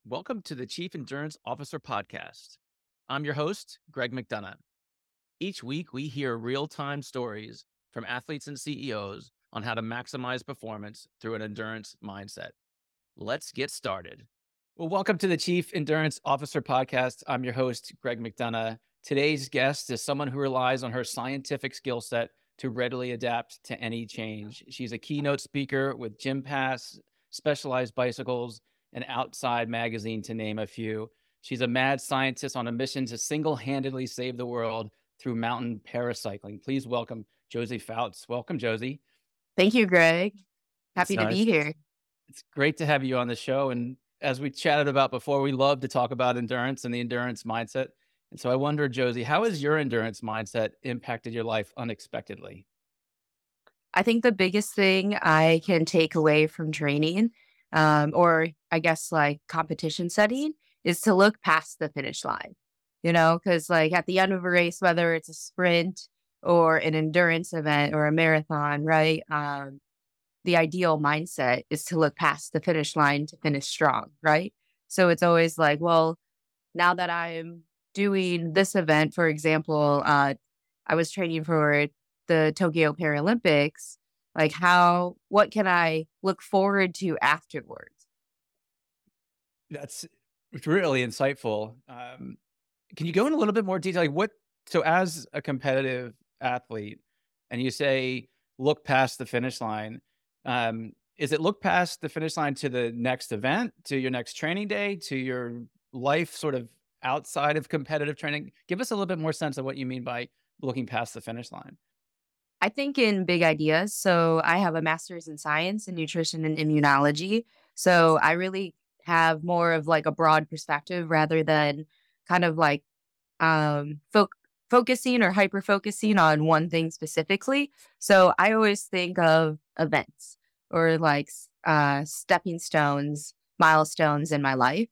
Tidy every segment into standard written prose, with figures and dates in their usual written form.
Welcome to the Chief Endurance Officer Podcast. I'm your host, Greg McDonough. Each week, we hear real time stories from athletes and CEOs on how to maximize performance through an endurance mindset. Let's get started. Well, welcome to the Chief Endurance Officer Podcast. I'm your host, Greg McDonough. Today's guest is someone who relies on her scientific skill set to readily adapt to any change. She's a keynote speaker with Gympass, Specialized Bicycles, and Outside Magazine, to name a few. She's a mad scientist on a mission to single-handedly save the world through mountain paracycling. Please welcome Josie Fouts. Welcome, Josie. Thank you, Greg. It's Happy to be here. It's great to have you on the show. And as we chatted about before, we love to talk about endurance and the endurance mindset. And so I wonder, Josie, how has your endurance mindset impacted your life unexpectedly? I think the biggest thing I can take away from training, or I guess like competition setting, is to look past the finish line. Because like at the end of a race, whether it's a sprint or an endurance event or a marathon, right? The ideal mindset is to look past the finish line to finish strong, right? So it's always like, well, now that I'm doing this event, for example, I was training for the Tokyo Paralympics. Like what can I look forward to afterwards? That's really insightful. Can you go in a little bit more detail? So as a competitive athlete, and you say, look past the finish line, is it look past the finish line to the next event, to your next training day, to your life sort of outside of competitive training? Give us a little bit more sense of what you mean by looking past the finish line. I think in big ideas. So I have a master's in science and nutrition and immunology. So I really have more of like a broad perspective rather than kind of like focusing or hyper focusing on one thing specifically. So I always think of events or like stepping stones, milestones in my life.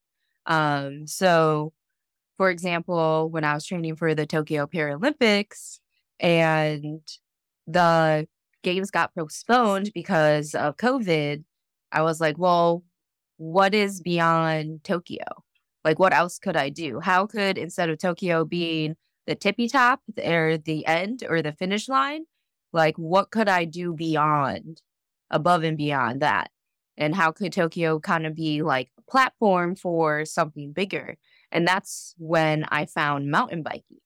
So for example, when I was training for the Tokyo Paralympics and the games got postponed because of COVID, I was like, well, what is beyond Tokyo? Like, what else could I do? How could, instead of Tokyo being the tippy top or the end or the finish line, like, what could I do beyond, above and beyond that? And how could Tokyo kind of be like a platform for something bigger? And that's when I found mountain biking.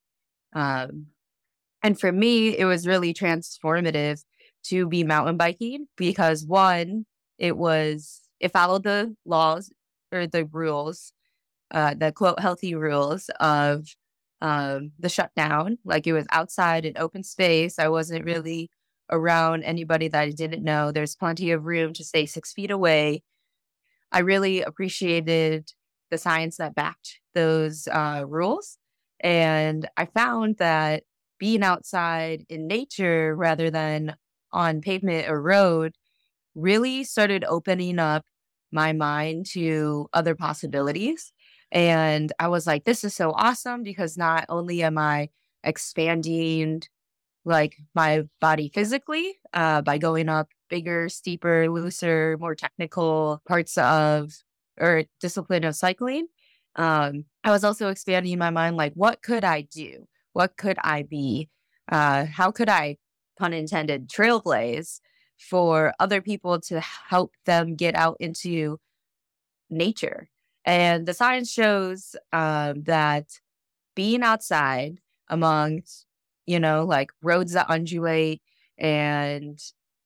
And for me, it was really transformative to be mountain biking because one, it followed the laws or the rules, the quote healthy rules of the shutdown. Like it was outside in open space. I wasn't really around anybody that I didn't know. There's plenty of room to stay 6 feet away. I really appreciated the science that backed those rules. And I found that being outside in nature rather than on pavement or road really started opening up my mind to other possibilities. And I was like, this is so awesome because not only am I expanding like my body physically by going up bigger, steeper, looser, more technical parts of or discipline of cycling. I was also expanding my mind, like, what could I do? What could I be? How could I, pun intended, trailblaze for other people to help them get out into nature? And the science shows that being outside amongst, like roads that undulate and,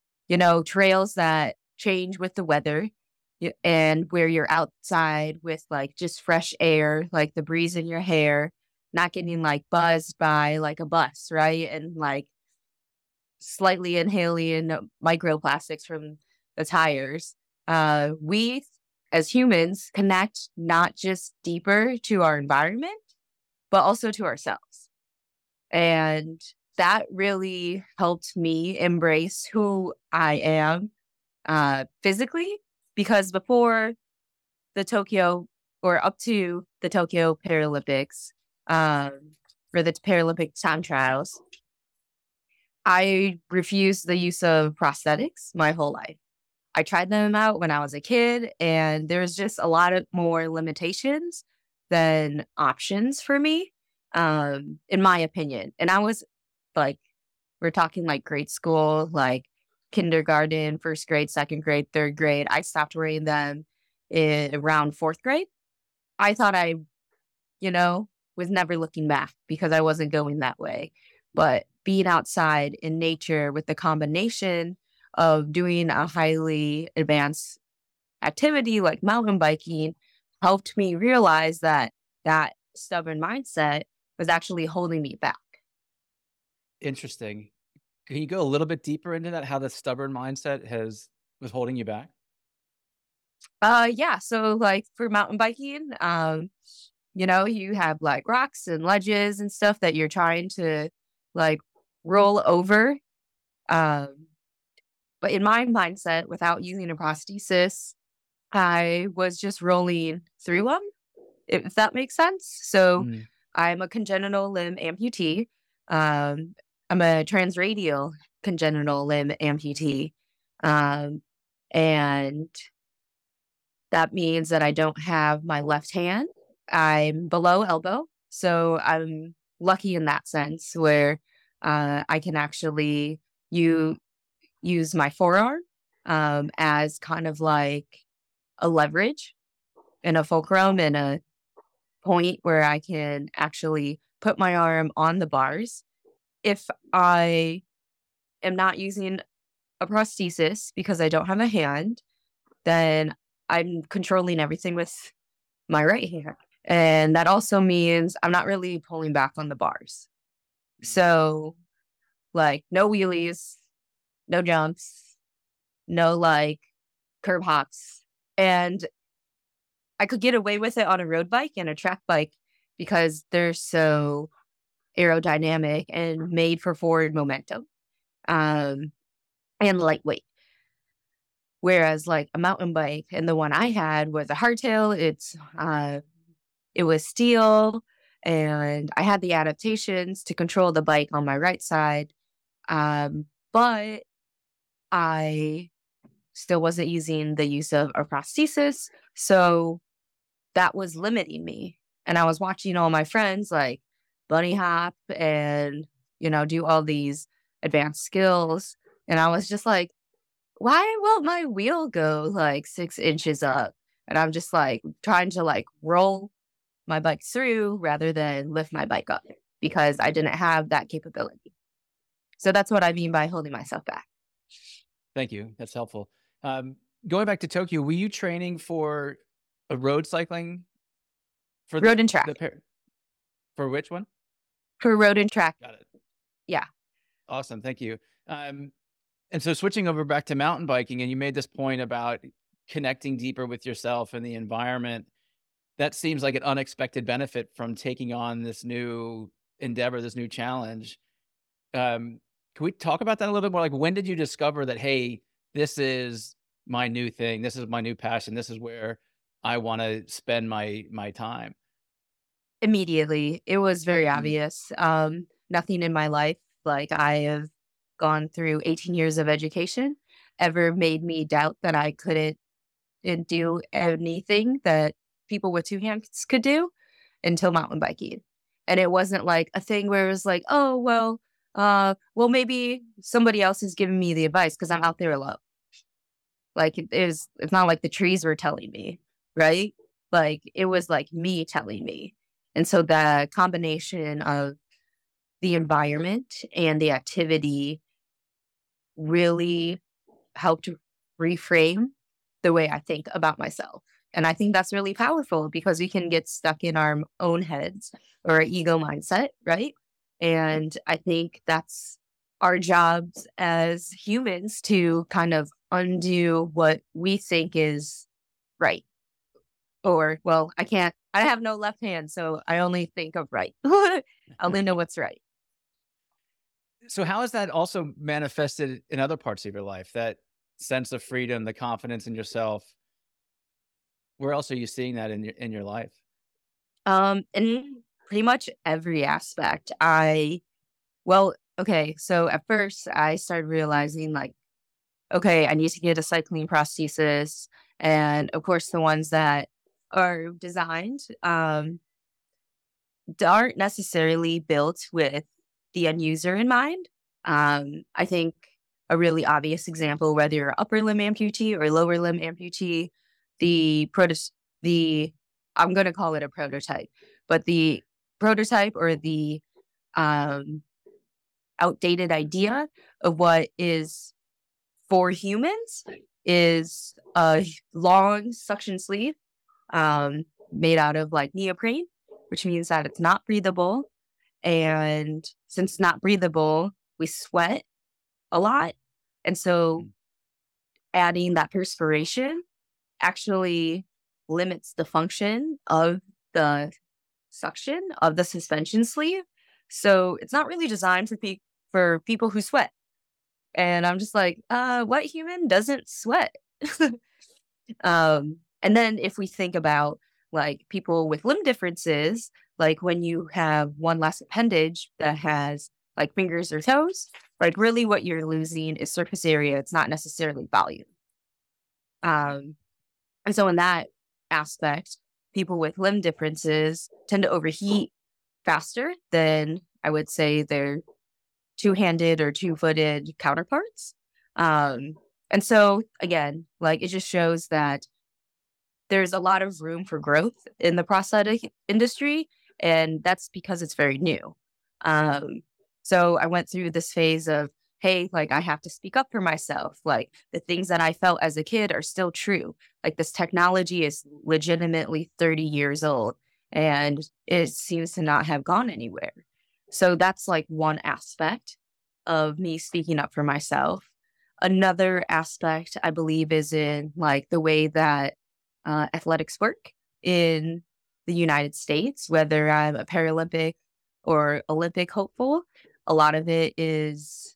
trails that change with the weather and where you're outside with like just fresh air, like the breeze in your hair, not getting like buzzed by like a bus, right? And like slightly inhaling microplastics from the tires. We as humans connect not just deeper to our environment, but also to ourselves. And that really helped me embrace who I am physically, because before the Tokyo or up to the Tokyo Paralympics, for the Paralympic time trials, I refused the use of prosthetics my whole life. I tried them out when I was a kid, and there's just a lot of more limitations than options for me, in my opinion. And I was like, we're talking like grade school, like kindergarten, first grade, second grade, third grade. I stopped wearing them in around fourth grade. I thought I, you know, was never looking back because I wasn't going that way. But being outside in nature with the combination of doing a highly advanced activity like mountain biking helped me realize that that stubborn mindset was actually holding me back. Interesting. Can you go a little bit deeper into that? How the stubborn mindset was holding you back? Yeah. So like for mountain biking, you have like rocks and ledges and stuff that you're trying to like roll over. Um, but in my mindset, without using a prosthesis, I was just rolling through them, if that makes sense. So Mm. I'm a congenital limb amputee. Um, I'm a transradial congenital limb amputee. Um, and that means that I don't have my left hand. I'm below elbow. So I'm lucky in that sense where I can actually use my forearm as kind of like a leverage and a fulcrum and a point where I can actually put my arm on the bars. If I am not using a prosthesis because I don't have a hand, then I'm controlling everything with my right hand. And that also means I'm not really pulling back on the bars. So, like, no wheelies, no jumps, no like curb hops. And I could get away with it on a road bike and a track bike because they're so aerodynamic and made for forward momentum, and lightweight. Whereas like a mountain bike and the one I had was a hardtail. It was steel, and I had the adaptations to control the bike on my right side. But I still wasn't using the use of a prosthesis. So that was limiting me. And I was watching all my friends like bunny hop and, do all these advanced skills. And I was just like, why won't my wheel go like 6 inches up? And I'm just like trying to like roll my bike through rather than lift my bike up because I didn't have that capability. So that's what I mean by holding myself back. Thank you. That's helpful. Going back to Tokyo, were you training for a road cycling? For Road and track. For which one? For road and track. Got it. Yeah. Awesome. Thank you. And so switching over back to mountain biking, and you made this point about connecting deeper with yourself and the environment. That seems like an unexpected benefit from taking on this new endeavor, this new challenge. Can we talk about that a little bit more? Like, when did you discover that, hey, this is my new thing. This is my new passion. This is where I want to spend my time. Immediately. It was very obvious. Nothing in my life, like I have gone through 18 years of education, ever made me doubt that I couldn't do anything that people with two hands could do until mountain biking. And it wasn't like a thing where it was like, oh, well, maybe somebody else is giving me the advice because I'm out there alone. Like it's not like the trees were telling me, right? Like it was like me telling me. And so the combination of the environment and the activity really helped reframe the way I think about myself. And I think that's really powerful because we can get stuck in our own heads or our ego mindset, right? And I think that's our jobs as humans to kind of undo what we think is right. Or, well, I have no left hand, so I only think of right. I only know what's right. So how is that also manifested in other parts of your life? That sense of freedom, the confidence in yourself. Where else are you seeing that in your life? In pretty much every aspect. Okay, so at first I started realizing like okay, I need to get a cycling prosthesis. And of course, the ones that are designed aren't necessarily built with the end user in mind. I think a really obvious example, whether you're upper limb amputee or lower limb amputee, the I'm going to call it a prototype, but the prototype or the um, outdated idea of what is for humans is a long suction sleeve made out of like neoprene, which means that it's not breathable. And since it's not breathable, we sweat a lot. And so adding that perspiration actually limits the function of the suction of the suspension sleeve. So it's not really designed for people who sweat. And I'm just like, what human doesn't sweat? And then if we think about like people with limb differences, like when you have one less appendage that has like fingers or toes, like really what you're losing is surface area. It's not necessarily volume. And so in that aspect, people with limb differences tend to overheat faster than I would say their two-handed or two-footed counterparts. And so again, like it just shows that there's a lot of room for growth in the prosthetic industry, and that's because it's very new. So I went through this phase of, hey, like I have to speak up for myself. Like the things that I felt as a kid are still true. Like this technology is legitimately 30 years old and it seems to not have gone anywhere. So that's like one aspect of me speaking up for myself. Another aspect, I believe, is in like the way that athletics work in the United States, whether I'm a Paralympic or Olympic hopeful. A lot of it is,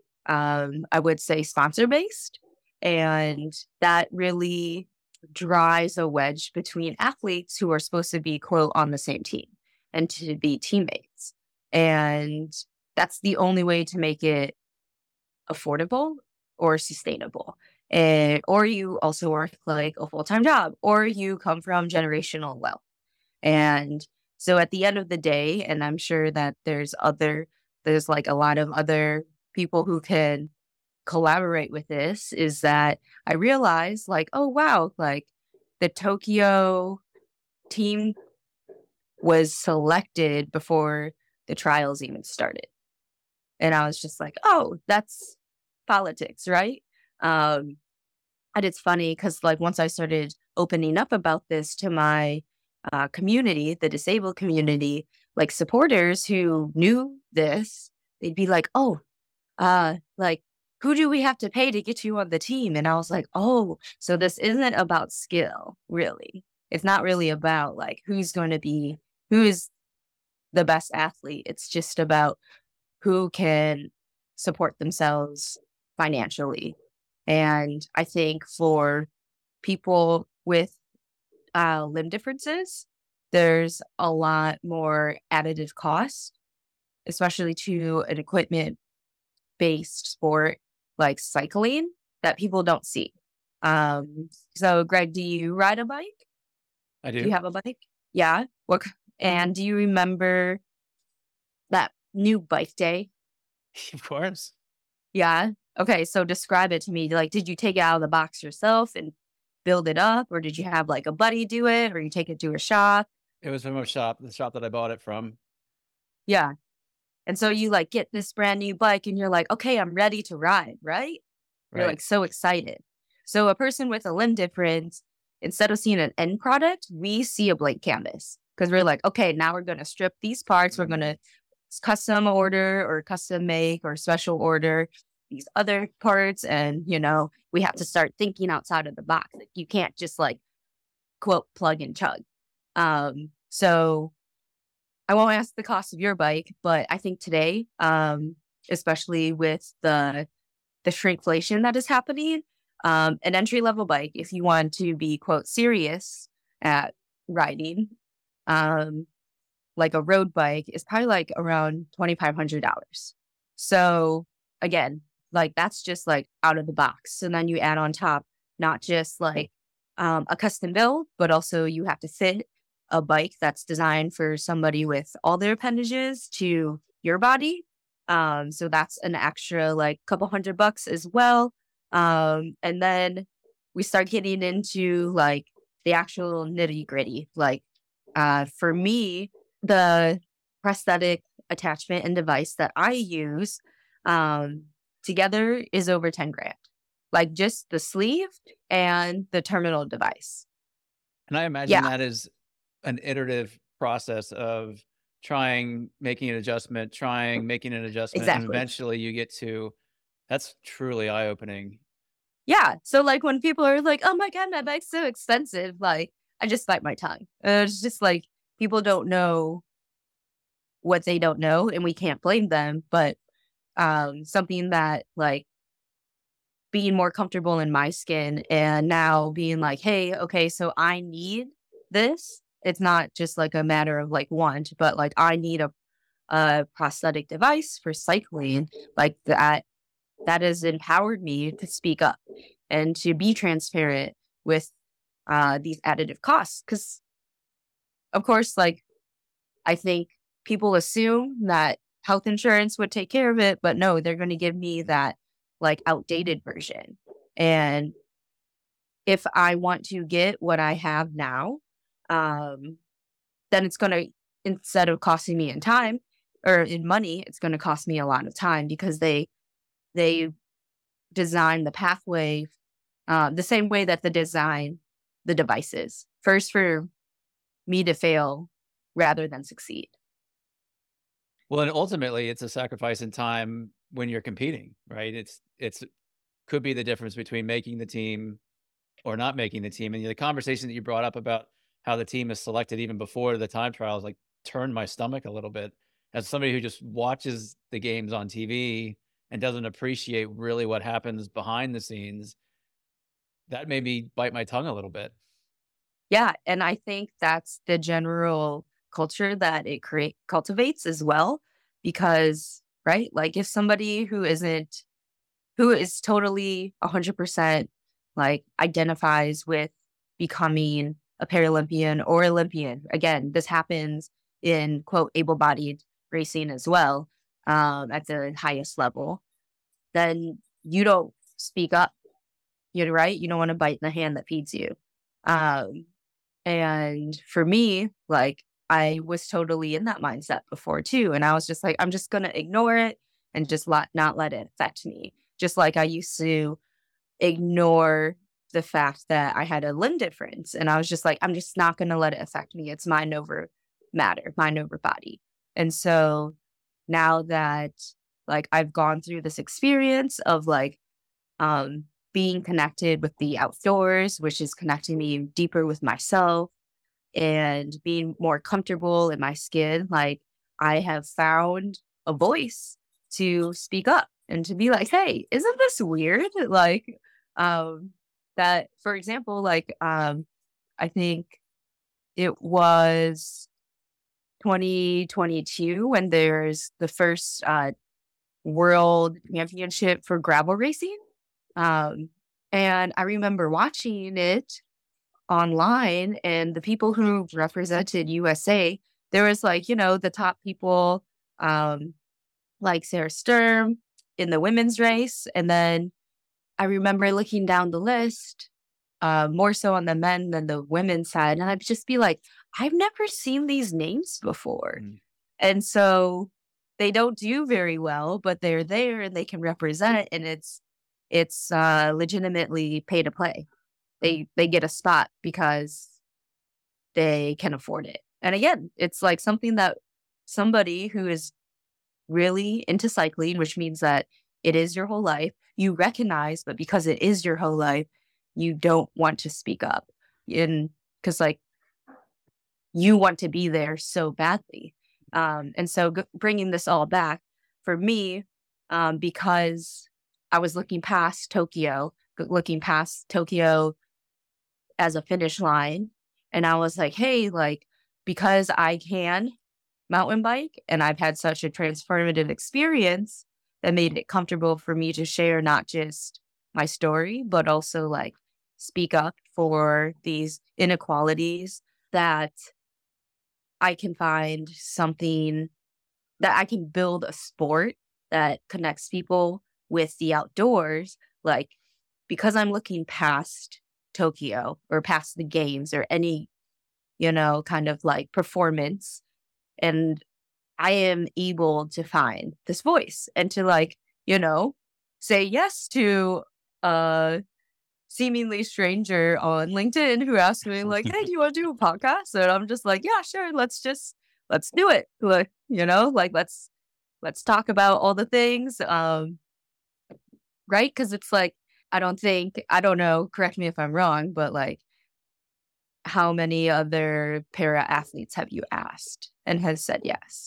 I would say, sponsor based. And that really drives a wedge between athletes who are supposed to be, quote, on the same team and to be teammates. And that's the only way to make it affordable or sustainable. Or you also work like a full-time job, or you come from generational wealth. And so at the end of the day, and I'm sure that there's like a lot of other people who can collaborate with this, is that I realized like, oh, wow, like the Tokyo team was selected before the trials even started. And I was just like, oh, that's politics, right? And it's funny because like once I started opening up about this to my community, the disabled community, like supporters who knew this, they'd be like, oh, like, who do we have to pay to get you on the team? And I was like, oh, so this isn't about skill, really. It's not really about like who is the best athlete. It's just about who can support themselves financially. And I think for people with limb differences, there's a lot more additive cost, especially to an equipment-based sport like cycling that people don't see. So Greg, do you ride a bike? I do. Do you have a bike? Yeah. And do you remember that new bike day? Of course. Yeah. Okay. So describe it to me. Like, did you take it out of the box yourself and build it up, or did you have like a buddy do it, or you take it to a shop? It was from the shop that I bought it from. Yeah. And so you like get this brand new bike and you're like, okay, I'm ready to ride, right? You're Right. like so excited. So a person with a limb difference, instead of seeing an end product, we see a blank canvas because we're like, okay, now we're going to strip these parts. We're going to custom order or custom make or special order these other parts. And, we have to start thinking outside of the box. Like, you can't just like, quote, plug and chug. So I won't ask the cost of your bike, but I think today, especially with the shrinkflation that is happening, an entry level bike, if you want to be, quote, serious at riding, like a road bike, is probably like around $2,500. So again, like that's just like out of the box. So then you add on top, not just like a custom build, but also you have to fit a bike that's designed for somebody with all their appendages to your body. So that's an extra like couple $100 as well. And then we start getting into like the actual nitty gritty. Like for me, the prosthetic attachment and device that I use together is over 10 grand. Like just the sleeve and the terminal device. And I imagine Yeah, that is an iterative process of making an adjustment, making an adjustment, and exactly. eventually you get to, that's truly eye-opening. Yeah. So like when people are like, oh my God, my bike's so expensive, like I just bite my tongue. It's just like people don't know what they don't know and we can't blame them. But something that like being more comfortable in my skin and now being like, hey, okay, so I need this. It's not just like a matter of like want, but like I need a prosthetic device for cycling like that has empowered me to speak up and to be transparent with these additive costs. Because, of course, like I think people assume that health insurance would take care of it, but no, they're going to give me that like outdated version. And if I want to get what I have now, um, then it's going to, instead of costing me in time or in money, it's going to cost me a lot of time because they design the pathway the same way that they design the devices. First, for me to fail rather than succeed. Well, and ultimately it's a sacrifice in time when you're competing, right? It's could be the difference between making the team or not making the team. And the conversation that you brought up about how the team is selected even before the time trials, like turned my stomach a little bit as somebody who just watches the games on TV and doesn't appreciate really what happens behind the scenes. That made me bite my tongue a little bit. Yeah, and I think that's the general culture that it cultivates as well, because right, like if somebody who is totally 100% like identifies with becoming a Paralympian or Olympian. Again, this happens in quote able-bodied racing as well at the highest level. Then you don't speak up. You're right. You don't want to bite the hand that feeds you. Um, and for me, like I was totally in that mindset before too. And I was just like, I'm just going to ignore it and just not let it affect me. Just like I used to ignore the fact that I had a limb difference. And I was just like, I'm just not going to let it affect me. It's mind over matter, mind over body. And so now that like I've gone through this experience of like being connected with the outdoors, which is connecting me deeper with myself and being more comfortable in my skin, like I have found a voice to speak up and to be like, hey, isn't this weird? Like, that, for example, like, I think it was 2022 when there's the first world championship for gravel racing. And I remember watching it online and the people who represented USA, there was like, you know, the top people, like Sarah Sturm in the women's race. And then I remember looking down the list, more so on the men than the women's side. And I'd just be like, I've never seen these names before. Mm. And so they don't do very well, but they're there and they can represent, and it's legitimately pay to play. They get a spot because they can afford it. And again, it's like something that somebody who is really into cycling, which means that it is your whole life, you recognize, but because it is your whole life, you don't want to speak up. And because like you want to be there so badly. And so bringing this all back for me, because I was looking past Tokyo as a finish line. And I was like, hey, like, because I can mountain bike and I've had such a transformative experience, that made it comfortable for me to share not just my story, but also like speak up for these inequalities, that I can find something, that I can build a sport that connects people with the outdoors. Like, because I'm looking past Tokyo or past the games or any, kind of like performance, and I am able to find this voice and to like, say yes to a seemingly stranger on LinkedIn who asked me like, "Hey, do you want to do a podcast?" And I'm just like, "Yeah, sure. Let's do it." Like, like let's talk about all the things. Right? Because it's like, I don't know, correct me if I'm wrong, but like, how many other para athletes have you asked and has said yes?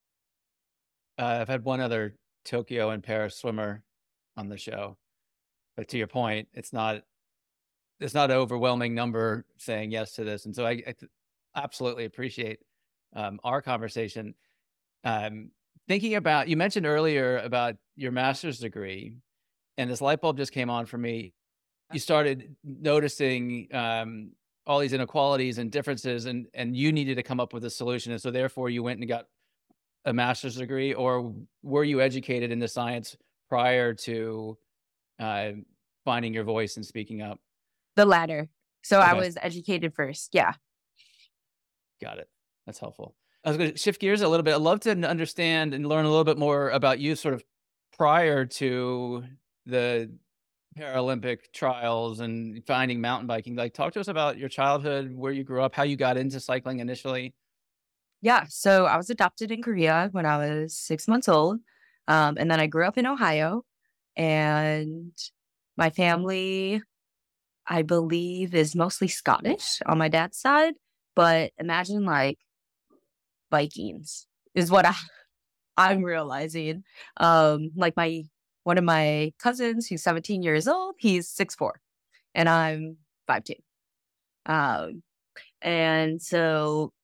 I've had one other Tokyo and Paris swimmer on the show, but to your point, it's not an overwhelming number saying yes to this, and so I absolutely appreciate our conversation. Thinking about, you mentioned earlier about your master's degree, and this light bulb just came on for me. You started noticing all these inequalities and differences, and you needed to come up with a solution, and so therefore you went and got a master's degree, or were you educated in the science prior to finding your voice and speaking up? The latter. So I Okay, was educated first. Yeah. got it. That's helpful. I was going to shift gears a little bit. I'd love to understand and learn a little bit more about you sort of prior to the Paralympic trials and finding mountain biking. Like, talk to us about your childhood, where you grew up, how you got into cycling initially. Yeah. So I was adopted in Korea when I was 6 months old. And then I grew up in Ohio, and my family, I believe, is mostly Scottish on my dad's side. But imagine like Vikings is what I'm realizing. Like one of my cousins who's 17 years old, he's 6'4", and I'm 5'2". Um, and so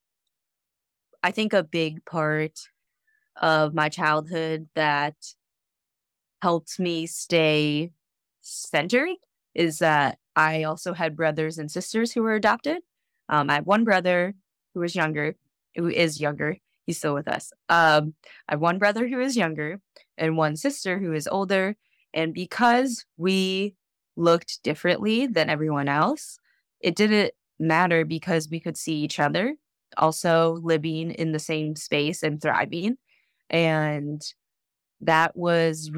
I think a big part of my childhood that helped me stay centered is that I also had brothers and sisters who were adopted. I have one brother who is younger, He's still with us. I have one brother who is younger and one sister who is older. And because we looked differently than everyone else, it didn't matter because we could see each other also living in the same space and thriving. And that was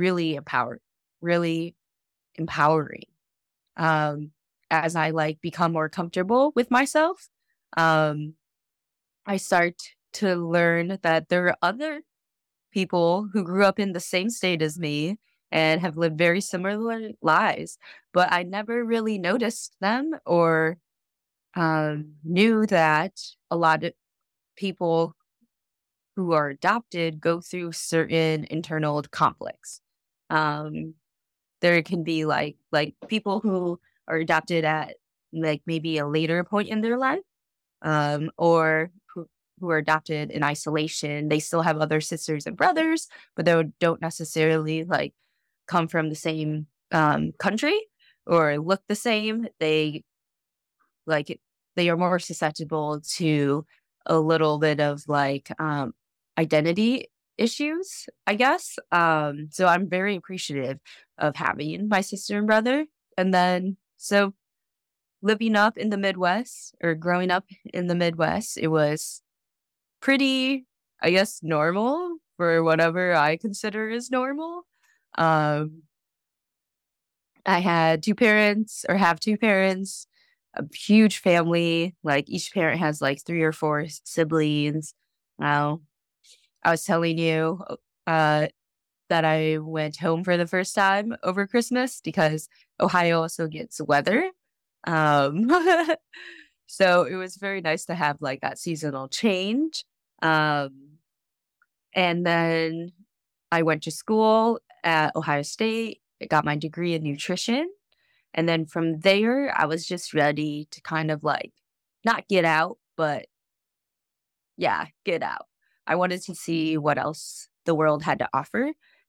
really empowering. Um, as I like become more comfortable with myself, um, I start to learn that there are other people who grew up in the same state as me and have lived very similar lives, but I never really noticed them or knew that a lot of people who are adopted go through certain internal conflicts. Um, there can be like people who are adopted at like maybe a later point in their life, or who are adopted in isolation. They still have other sisters and brothers, but they don't necessarily like come from the same country or look the same. Like they are more susceptible to a little bit of like identity issues, I guess. So I'm very appreciative of having my sister and brother. And then so living up in the Midwest or growing up in the Midwest, it was pretty, I guess, normal for whatever I consider is normal. Um, I had two parents or have two parents, a huge family. Like each parent has like three or four siblings. Now, I was telling you uh, that I went home for the first time over Christmas because Ohio also gets weather. Um, so it was very nice to have like that seasonal change. Um, and then I went to school at Ohio State. I got my degree in nutrition. And then from there, I was just ready to kind of like not get out, but yeah, get out. I wanted to see what else the world had to offer.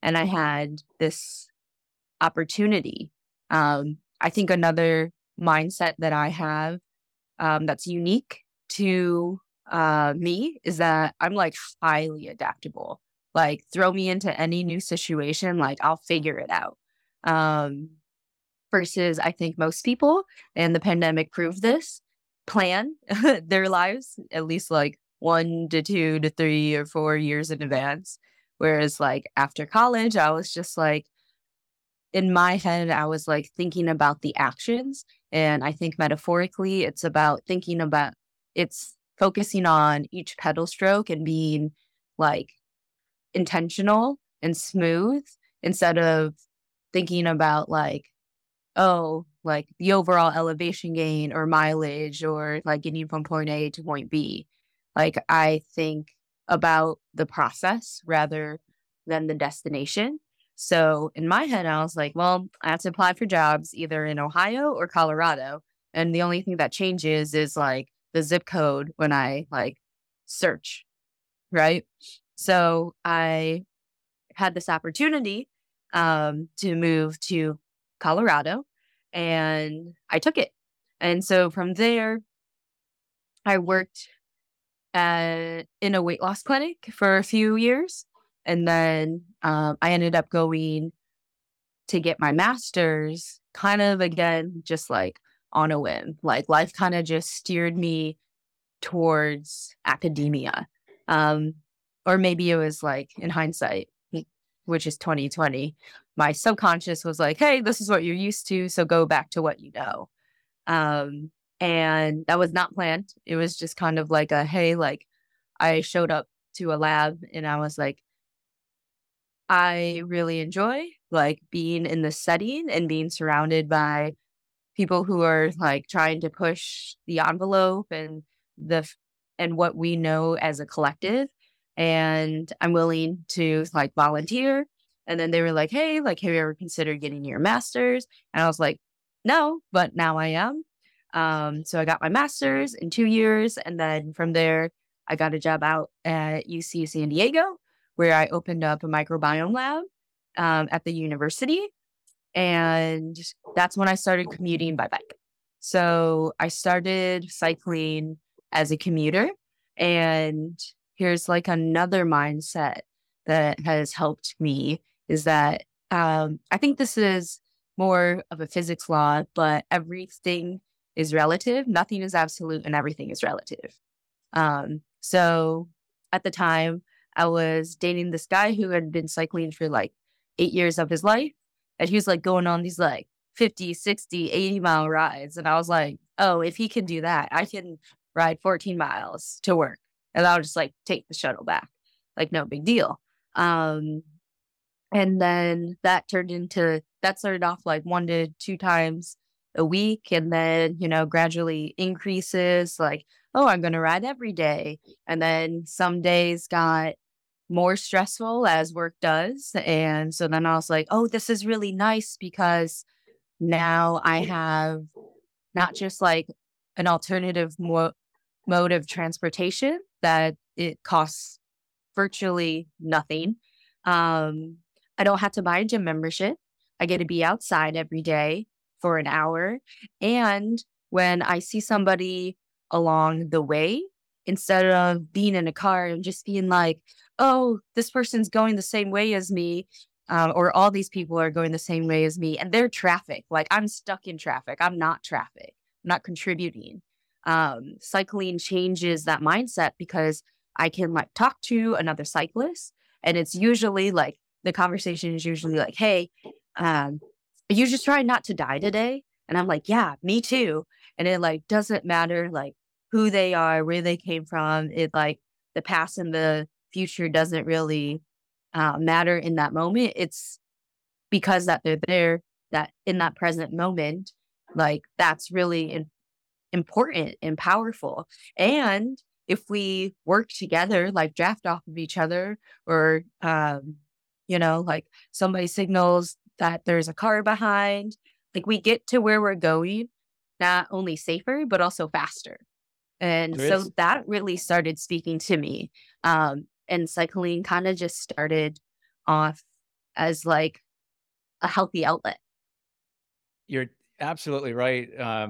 and I had this opportunity. I think another mindset that I have that's unique to me is that I'm like highly adaptable. Like throw me into any new situation, like I'll figure it out. Um, Versus I think most people, and the pandemic proved this, plan their lives at least like 1 to 2 to 3 or 4 years in advance. Whereas like after college, I was just like in my head, I was like thinking about the actions. And I think metaphorically, it's about it's focusing on each pedal stroke and being like intentional and smooth instead of thinking about like, oh, like the overall elevation gain or mileage or like getting from point A to point B. Like I think about the process rather than the destination. So in my head, I was like, well, I have to apply for jobs either in Ohio or Colorado. And the only thing that changes is like the zip code when I like search, right? So I had this opportunity to move to Colorado, and I took it. And so from there, I worked in a weight loss clinic for a few years. And then I ended up going to get my master's kind of again, just like on a whim. Like life kind of just steered me towards academia. Um, or maybe it was like in hindsight, which is 2020, my subconscious was like, hey, this is what you're used to. So go back to what you know. Um, and that was not planned. It was just kind of like a, hey, like I showed up to a lab and I was like, I really enjoy like being in the setting and being surrounded by people who are like trying to push the envelope and and what we know as a collective. And I'm willing to like volunteer. And then they were like, hey, like, have you ever considered getting your master's? And I was like, no, but now I am. So I got my master's in 2 years. And then from there, I got a job out at UC San Diego, where I opened up a microbiome lab at the university. And that's when I started commuting by bike. So I started cycling as a commuter. And here's like another mindset that has helped me is that I think this is more of a physics law, but everything is relative. Nothing is absolute and everything is relative. So at the time, I was dating this guy who had been cycling for like 8 years of his life. And he was like going on these like 50, 60, 80-mile rides. And I was like, oh, if he can do that, I can ride 14 miles to work. And I'll just like take the shuttle back. Like, no big deal. And then that started off like 1 to 2 times a week. And then, gradually increases like, oh, I'm going to ride every day. And then some days got more stressful as work does. And so then I was like, oh, this is really nice because now I have not just like an alternative mode of transportation that it costs virtually nothing. I don't have to buy a gym membership. I get to be outside every day for an hour. And when I see somebody along the way, instead of being in a car and just being like, oh, this person's going the same way as me, or all these people are going the same way as me, and they're traffic. Like I'm stuck in traffic. I'm not traffic. I'm not contributing. Cycling changes that mindset because I can like talk to another cyclist, and it's usually like the conversation is usually like, hey, are you just trying not to die today? And I'm like, yeah, me too. And it like doesn't matter like who they are, where they came from. It like the past and the future doesn't really matter in that moment. It's because that they're there, that in that present moment, like that's really important and powerful. And if we work together, like draft off of each other, or like somebody signals that there's a car behind, like we get to where we're going, not only safer, but also faster. And There so is. that really started speaking to me. And cycling kind of just started off as like a healthy outlet. You're absolutely right,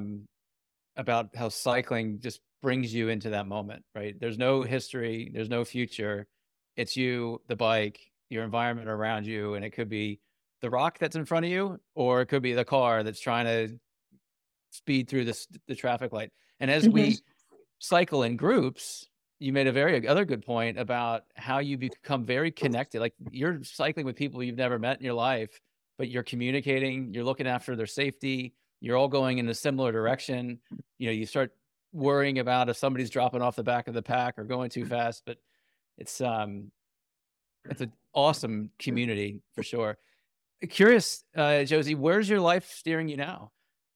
about how cycling just brings you into that moment, right? There's no history, there's no future. It's you, the bike, your environment around you, and it could be the rock that's in front of you, or it could be the car that's trying to speed through the traffic light. And as Mhm. we cycle in groups, you made a very other good point about how you become very connected. Like, you're cycling with people you've never met in your life, but you're communicating, you're looking after their safety, you're all going in a similar direction. You start worrying about if somebody's dropping off the back of the pack or going too fast, but it's it's an awesome community for sure. Curious, Josie, where's your life steering you now?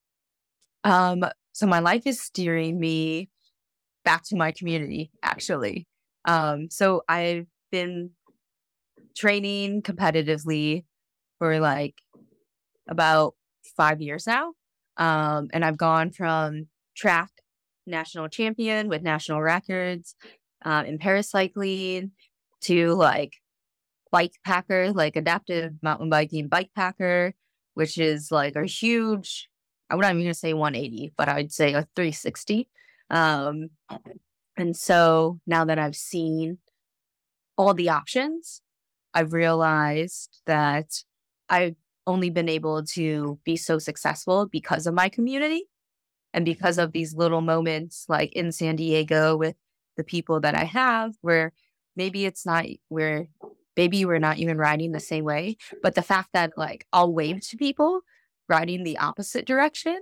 So my life is steering me back to my community, actually. So I've been training competitively for like about 5 years now. And I've gone from track national champion with national records in paracycling to like bike packer, like adaptive mountain biking bike packer, which is like a huge, I'm not even going to say 180, but I'd say a 360. Um, and so now that I've seen all the options, I've realized that I've only been able to be so successful because of my community and because of these little moments like in San Diego with the people that I have, where maybe it's not where maybe we're not even riding the same way, but the fact that like I'll wave to people riding the opposite direction,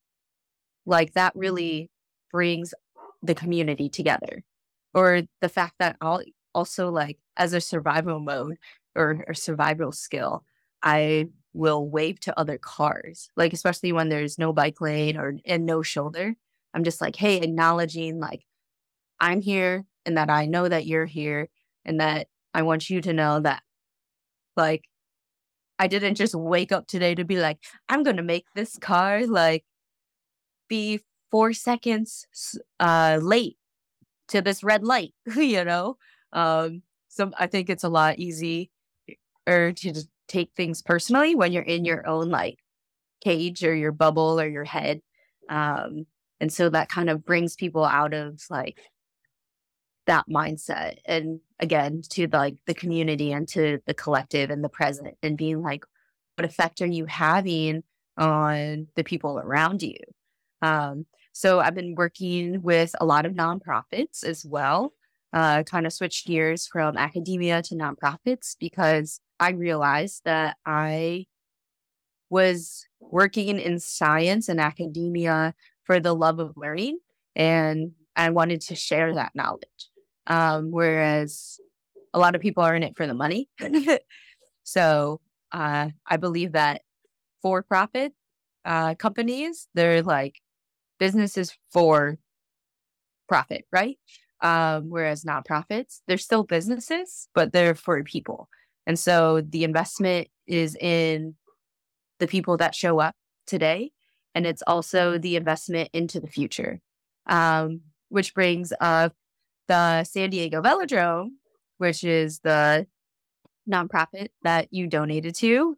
like that really brings the community together. Or the fact that I'll also like as a survival mode or survival skill, I will wave to other cars, like especially when there's no bike lane or and no shoulder. I'm just like, hey, acknowledging like I'm here and that I know that you're here and that I want you to know that like I didn't just wake up today to be like, I'm gonna make this car like be 4 seconds late to this red light, you know? So I think it's a lot easy or to just take things personally when you're in your own like cage or your bubble or your head. Um, and so that kind of brings people out of like that mindset and again to like the community and to the collective and the present and being like, what effect are you having on the people around you? So I've been working with a lot of nonprofits as well, kind of switched gears from academia to nonprofits because I realized that I was working in science and academia for the love of learning, and I wanted to share that knowledge. Whereas a lot of people are in it for the money. So I believe that for profit companies, they're like businesses for profit, right? Whereas nonprofits, they're still businesses, but they're for people. And so the investment is in the people that show up today, and it's also the investment into the future. Which brings up the San Diego Velodrome, which is the nonprofit that you donated to.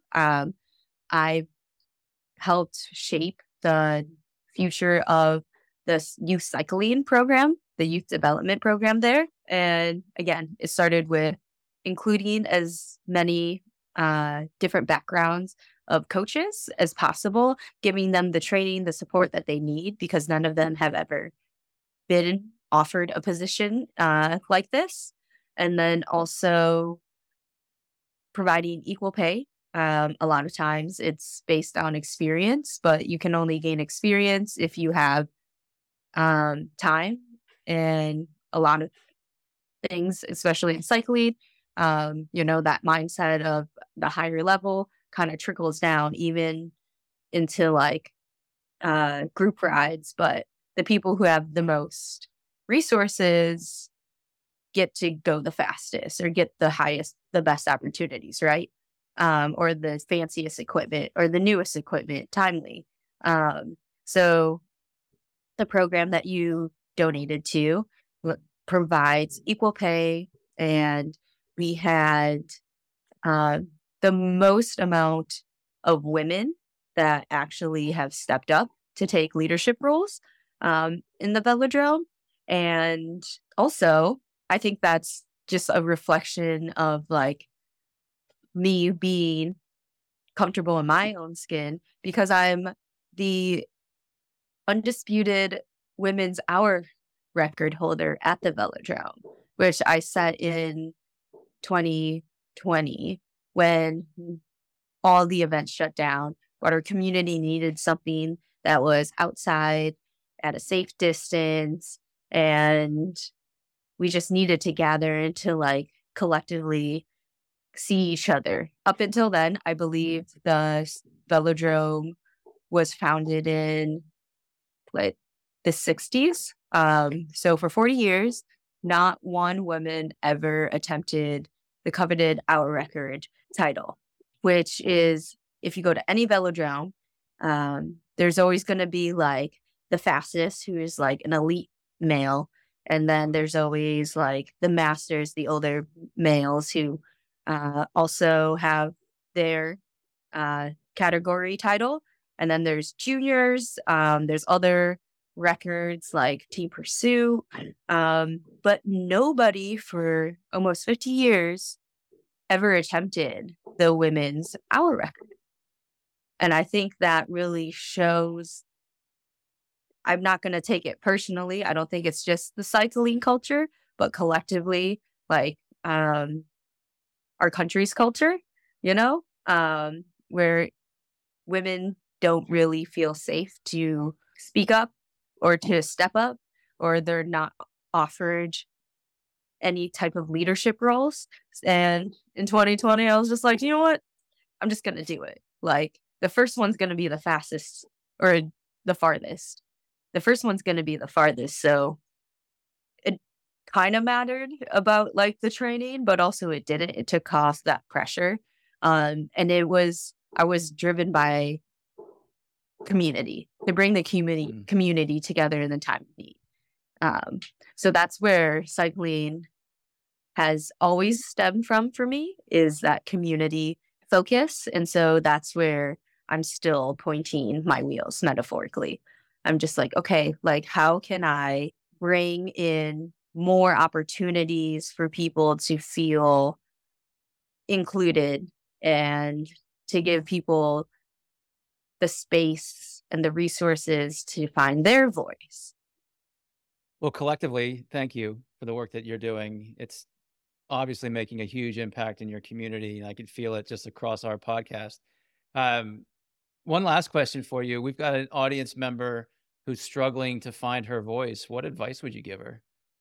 I helped shape the future of this youth cycling program, the youth development program there. And again, it started with including as many different backgrounds of coaches as possible, giving them the training, the support that they need, because none of them have ever been offered a position like this. And then also providing equal pay. A lot of times it's based on experience, but you can only gain experience if you have time and a lot of things, especially in cycling. That mindset of the higher level kind of trickles down even into like group rides, but the people who have the most resources get to go the fastest or get the highest, the best opportunities, right? Or the fanciest equipment or the newest equipment timely. So the program that you donated to provides equal pay. And we had the most amount of women that actually have stepped up to take leadership roles in the velodrome. And also, I think that's just a reflection of like me being comfortable in my own skin because I'm the undisputed women's hour record holder at the velodrome, which I set in 2020 when all the events shut down, but our community needed something that was outside at a safe distance. And we just needed to gather and to like collectively see each other. Up until then, I believe the velodrome was founded in like the 60s. So for 40 years, not one woman ever attempted the coveted hour record title, which is if you go to any velodrome, there's always going to be like the fastest, who is like an elite male. And then there's always like the masters, the older males who also have their category title. And then there's juniors, there's other records like Team Pursuit, but nobody for almost 50 years ever attempted the women's hour record. And I think that really shows, I'm not going to take it personally. I don't think it's just the cycling culture, but collectively, like our country's culture, where women don't really feel safe to speak up or to step up, or they're not offered any type of leadership roles. And in 2020, I was just like, you know what? I'm just going to do it. Like the first one's going to be the fastest or the farthest. The first one's going to be the farthest. So it kind of mattered about like the training, but also it didn't. It took off that pressure. And I was driven by community, to bring the community together in the time of need. So that's where cycling has always stemmed from for me, is that community focus. And so that's where I'm still pointing my wheels metaphorically. I'm just like, okay, like how can I bring in more opportunities for people to feel included and to give people the space and the resources to find their voice. Well, collectively, thank you for the work that you're doing. It's obviously making a huge impact in your community, and I can feel it just across our podcast. One last question for you. We've got an audience member who's struggling to find her voice. What advice would you give her?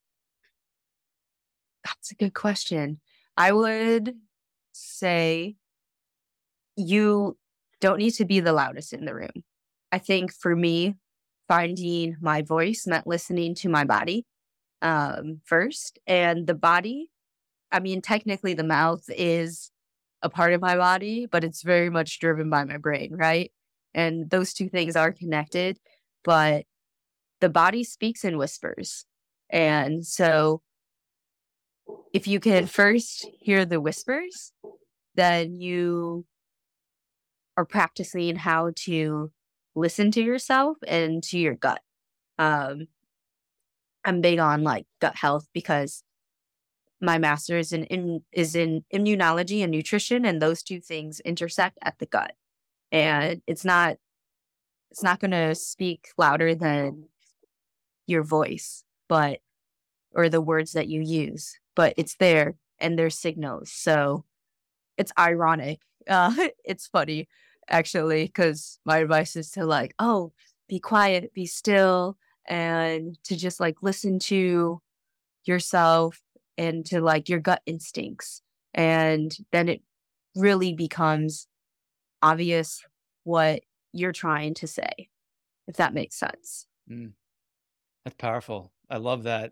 That's a good question. I would say you don't need to be the loudest in the room. I think for me, finding my voice meant listening to my body first. And the body, I mean, technically the mouth is a part of my body, but it's very much driven by my brain, right? And those two things are connected, but the body speaks in whispers. And so if you can first hear the whispers, then you are practicing how to listen to yourself and to your gut. I'm big on like gut health because my master's is in immunology and nutrition, and those two things intersect at the gut. And it's not going to speak louder than your voice, or the words that you use, but it's there and there's signals. So it's ironic. It's funny actually, because my advice is to like, oh, be quiet, be still, and to just like listen to yourself and to like your gut instincts. And then it really becomes obvious what you're trying to say, if that makes sense. That's powerful. I love that.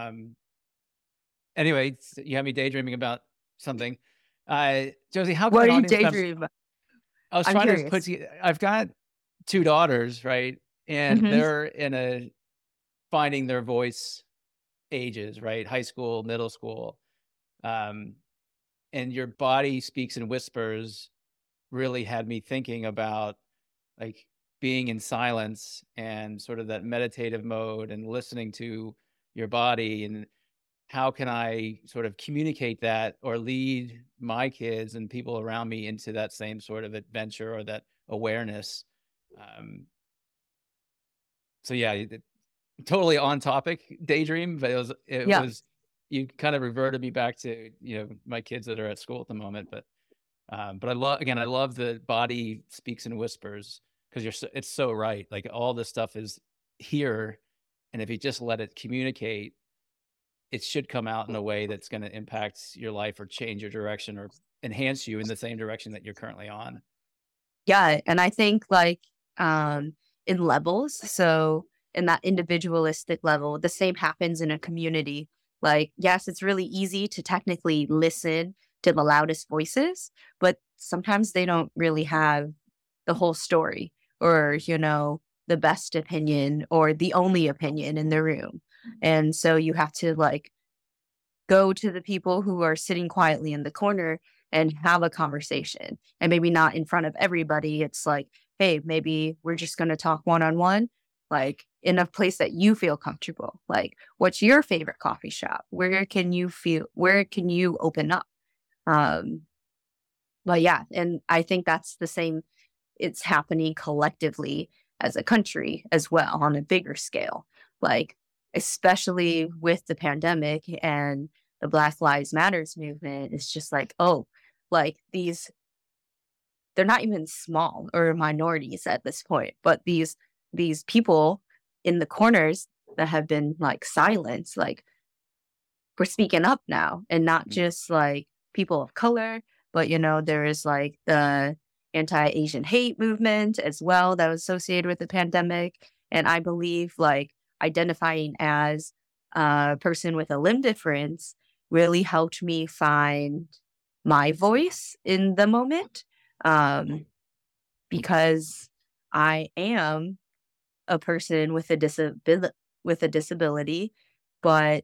Anyway, you have me daydreaming about something. Josie, how can What an are you audience member... daydreaming about? I was I'm trying curious. to put I've got two daughters, right? And they're in a finding their voice ages, right? High school, middle school. And and your body speaks in whispers really had me thinking about like being in silence and sort of that meditative mode and listening to your body, and how can I sort of communicate that or lead my kids and people around me into that same sort of adventure or that awareness. Um, so yeah, totally on topic daydream, but it Yeah. was you kind of reverted me back to my kids that are at school at the moment. But I love the body speaks in whispers, because it's so right. Like all this stuff is here, and if you just let it communicate, it should come out in a way that's going to impact your life or change your direction or enhance you in the same direction that you're currently on. Yeah. And I think like in levels, so in that individualistic level, the same happens in a community. Like, yes, it's really easy to technically listen to the loudest voices, but sometimes they don't really have the whole story or, the best opinion or the only opinion in the room. And so you have to like go to the people who are sitting quietly in the corner and have a conversation. And maybe not in front of everybody. It's like, hey, maybe we're just going to talk one on one, like in a place that you feel comfortable. Like, what's your favorite coffee shop? Where can you open up? Um, but yeah, and I think that's the same. It's happening collectively as a country as well on a bigger scale. Like, especially with the pandemic and the Black Lives Matters movement, it's just like, oh, like they're not even small or minorities at this point, but these people in the corners that have been like silenced, like we're speaking up now, and not just like people of color, but there is like the anti-Asian hate movement as well that was associated with the pandemic. And I believe like identifying as a person with a limb difference really helped me find my voice in the moment, because I am a person with a disability, but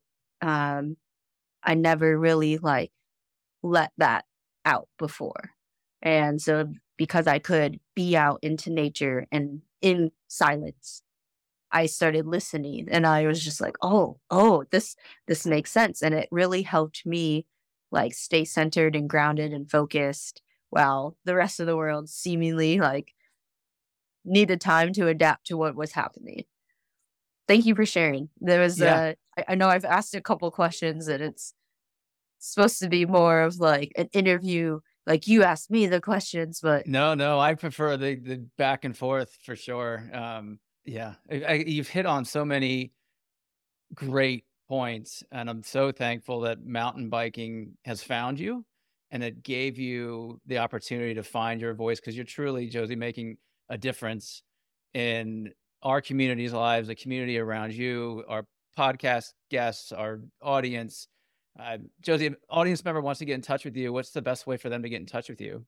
I never really like let that out before. And so because I could be out into nature and in silence, I started listening and I was just like, oh, this makes sense. And it really helped me like stay centered and grounded and focused while the rest of the world seemingly like needed time to adapt to what was happening. Thank you for sharing. There was Yeah. I know I've asked a couple questions and it's supposed to be more of like an interview, like you asked me the questions, but No, I prefer the back and forth for sure. Yeah, you've hit on so many great points, and I'm so thankful that mountain biking has found you, and it gave you the opportunity to find your voice, because you're truly, Josie, making a difference in our community's lives, the community around you, our podcast guests, our audience. Josie, if an audience member wants to get in touch with you, what's the best way for them to get in touch with you?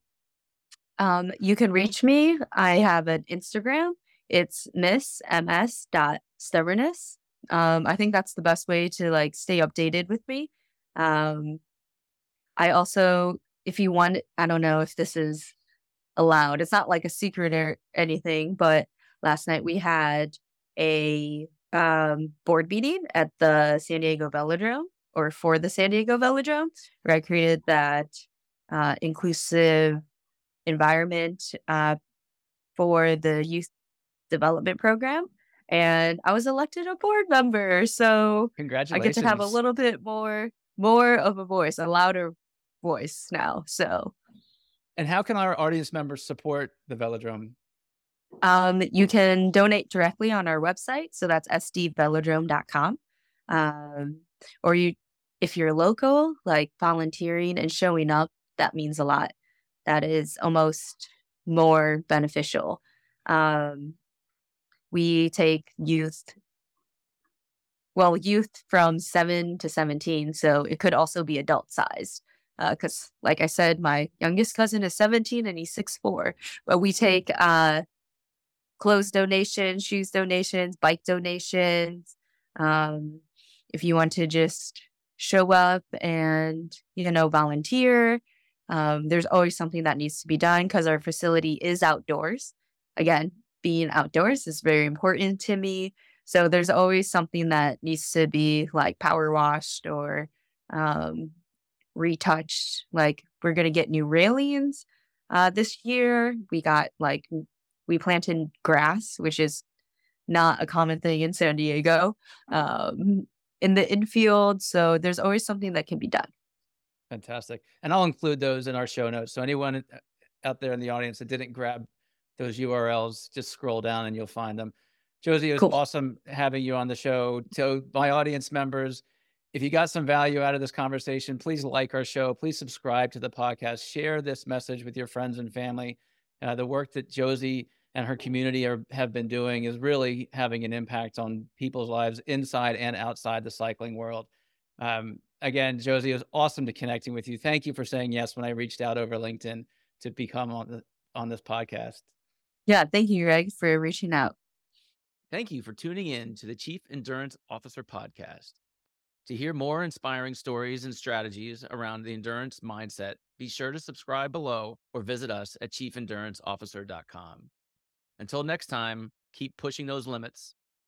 you can reach me. I have an Instagram. It's miss.ms.stubbornness. I think that's the best way to like stay updated with me. Um, I also, if you want, I don't know if this is allowed. It's not like a secret or anything, but last night we had a board meeting at the San Diego Velodrome, or for the San Diego Velodrome, where I created that inclusive environment for the youth development program. And I was elected a board member. So I get to have a Congratulations. little bit more of a voice, a louder voice now. So And how can our audience members support the Velodrome? you can donate directly on our website. So that's sdvelodrome.com. Um, or if you're local, like volunteering and showing up, that means a lot. That is almost more beneficial. We take youth from 7 to 17. So it could also be adult sized. Because like I said, my youngest cousin is 17 and he's 6'4". But we take clothes donations, shoes donations, bike donations. If you want to just show up and, volunteer, There's always something that needs to be done because our facility is outdoors. Again, being outdoors is very important to me. So there's always something that needs to be like power washed or um, retouched. Like we're gonna get new railings this year. We planted grass, which is not a common thing in San Diego, in the infield. So there's always something that can be done. Fantastic. And I'll include those in our show notes. So anyone out there in the audience that didn't grab those URLs, just scroll down and you'll find them. Josie, it was Cool. awesome having you on the show. To my audience members, if you got some value out of this conversation, please like our show. Please subscribe to the podcast. Share this message with your friends and family. The work that Josie and her community have been doing is really having an impact on people's lives inside and outside the cycling world. Again, Josie, it was awesome to connecting with you. Thank you for saying yes when I reached out over LinkedIn to become on this podcast. Yeah. Thank you, Greg, for reaching out. Thank you for tuning in to the Chief Endurance Officer podcast. To hear more inspiring stories and strategies around the endurance mindset, be sure to subscribe below or visit us at chiefenduranceofficer.com. Until next time, keep pushing those limits.